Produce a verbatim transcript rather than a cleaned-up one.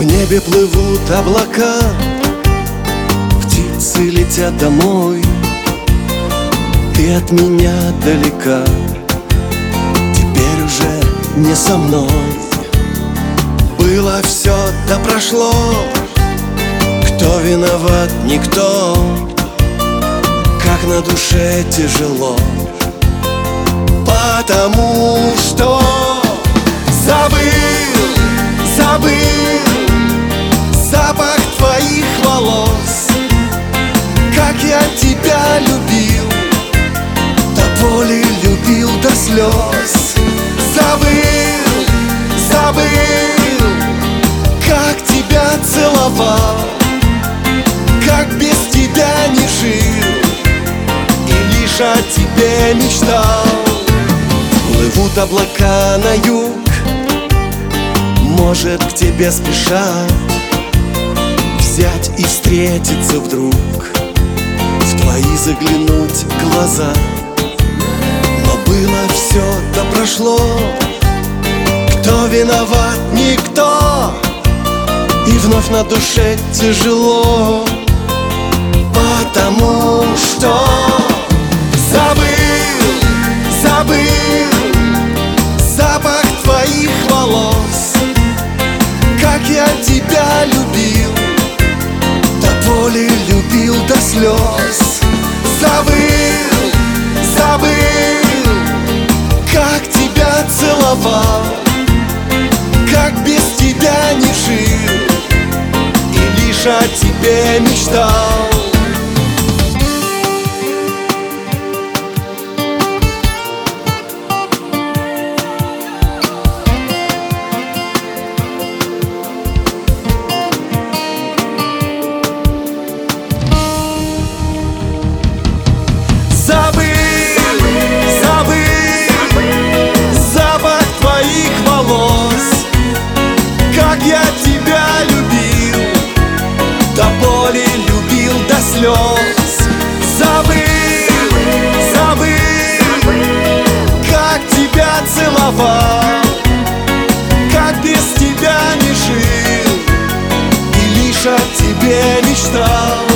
В небе плывут облака, птицы летят домой. Ты от меня далека, теперь уже не со мной. Было все, да прошло, кто виноват, никто. Как на душе тяжело, потому что забыл, забыл запах твоих волос. Как я тебя любил, до боли любил, до слез. Забыл, забыл, как тебя целовал, как без тебя не жил и лишь о тебе мечтал. Плывут облака на юг, может, к тебе спешат взять и встретиться вдруг, в твои заглянуть глаза. Но было все, да прошло, кто виноват, никто. И вновь на душе тяжело, потому что забыл, забыл запах твоих волос. Как я тебя любил, до боли любил, до слез. Забыл, забыл, как тебя целовал, как без тебя не жил и лишь о тебе мечтал. Как я тебя любил, до боли любил, до слез. Забыл, забыл, как тебя целовал, как без тебя не жил и лишь о тебе мечтал.